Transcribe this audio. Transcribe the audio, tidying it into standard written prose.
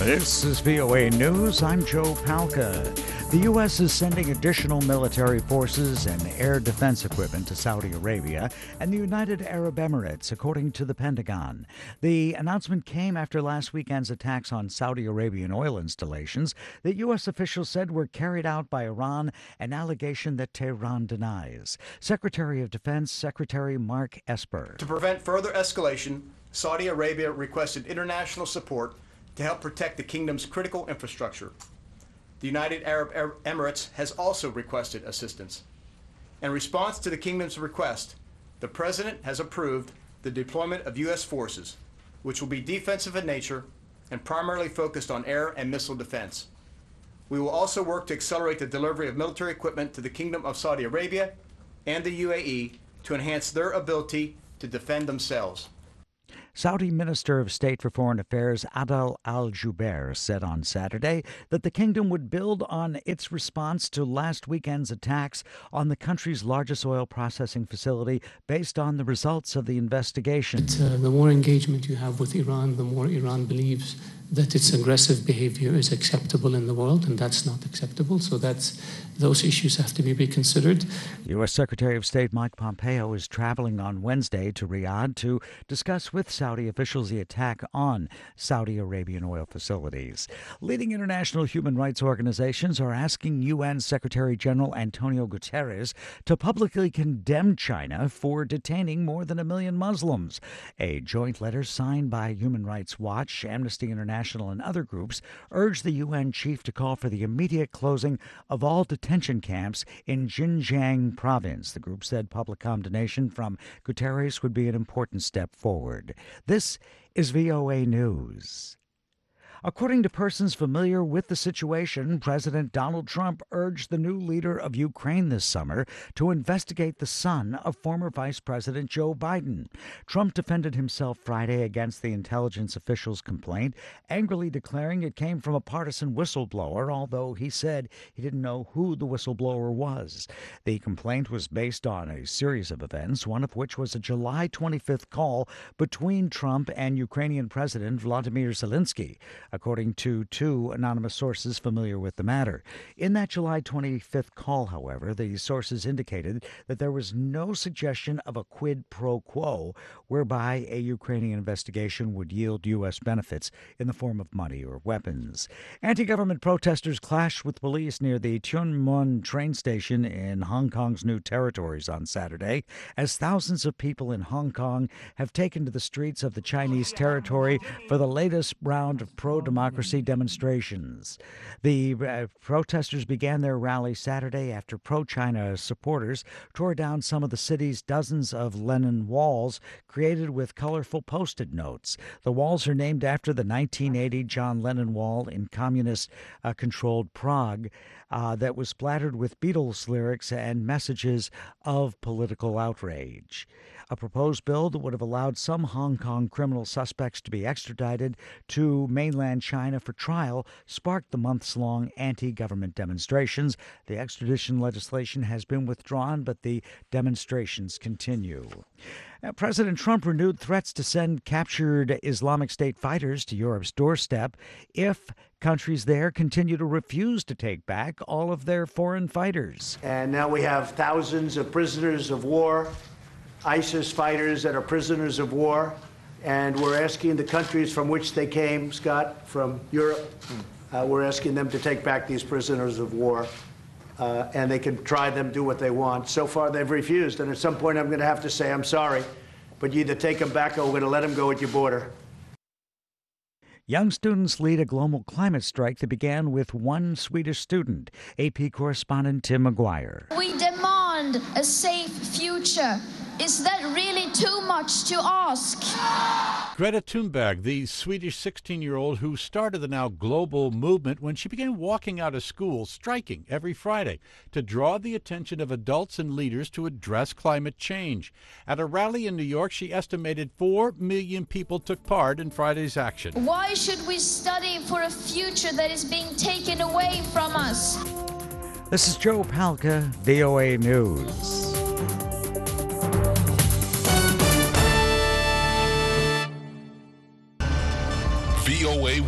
This is VOA News. I'm Joe Palca. The U.S. is sending additional military forces and air defense equipment to Saudi Arabia and the United Arab Emirates, according to the Pentagon. The announcement came after last weekend's attacks on Saudi Arabian oil installations that U.S. officials said were carried out by Iran, an allegation that Tehran denies. Secretary of Defense Secretary Mark Esper. To prevent further escalation, Saudi Arabia requested international support to help protect the kingdom's critical infrastructure. The United Arab Emirates has also requested assistance. In response to the kingdom's request, the president has approved the deployment of U.S. forces, which will be defensive in nature and primarily focused on air and missile defense. We will also work to accelerate the delivery of military equipment to the Kingdom of Saudi Arabia and the UAE to enhance their ability to defend themselves. Saudi Minister of State for Foreign Affairs Adel Al-Jubeir said on Saturday that the kingdom would build on its response to last weekend's attacks on the country's largest oil processing facility based on the results of the investigation. The more engagement you have with Iran, the more Iran believes that its aggressive behavior is acceptable in the world, and that's not acceptable. So those issues have to be reconsidered. U.S. Secretary of State Mike Pompeo is traveling on Wednesday to Riyadh to discuss with Saudi officials the attack on Saudi Arabian oil facilities. Leading international human rights organizations are asking UN Secretary General Antonio Guterres to publicly condemn China for detaining more than 1 million Muslims. A joint letter signed by Human Rights Watch, Amnesty International, and other groups urged the UN chief to call for the immediate closing of all detention camps in Xinjiang province. The group said public condemnation from Guterres would be an important step forward. This is VOA News. According to persons familiar with the situation, President Donald Trump urged the new leader of Ukraine this summer to investigate the son of former Vice President Joe Biden. Trump defended himself Friday against the intelligence official's complaint, angrily declaring it came from a partisan whistleblower, although he said he didn't know who the whistleblower was. The complaint was based on a series of events, one of which was a July 25th call between Trump and Ukrainian President Volodymyr Zelensky, according to two anonymous sources familiar with the matter. In that July 25th call, however, the sources indicated that there was no suggestion of a quid pro quo whereby a Ukrainian investigation would yield U.S. benefits in the form of money or weapons. Anti-government protesters clashed with police near the Tuen Mun train station in Hong Kong's New Territories on Saturday, as thousands of people in Hong Kong have taken to the streets of the Chinese territory for the latest round of pro-democracy demonstrations. The protesters began their rally Saturday after pro-China supporters tore down some of the city's dozens of Lenin walls created with colorful Post-it notes. The walls are named after the 1980 John Lennon Wall in communist-controlled Prague that was splattered with Beatles lyrics and messages of political outrage. A proposed bill that would have allowed some Hong Kong criminal suspects to be extradited to mainland China for trial sparked the months-long anti-government demonstrations. The extradition legislation has been withdrawn, but the demonstrations continue. Now, President Trump renewed threats to send captured Islamic State fighters to Europe's doorstep if countries there continue to refuse to take back all of their foreign fighters. And now we have thousands of prisoners of war, ISIS fighters that are prisoners of war, and we're asking the countries from which they came, Scott, from Europe, we're asking them to take back these prisoners of war, and they can try them, do what they want. So far, they've refused, and at some point, I'm going to have to say, I'm sorry, but you either take them back or we're going to let them go at your border. Young students lead a global climate strike that began with one Swedish student. AP correspondent Tim McGuire. We demand a safe future. Is that really too much to ask? Greta Thunberg, the Swedish 16-year-old who started the now global movement when she began walking out of school, striking every Friday to draw the attention of adults and leaders to address climate change. At a rally in New York, she estimated 4 million people took part in Friday's action. Why should we study for a future that is being taken away from us? This is Joe Palca, VOA News. VOA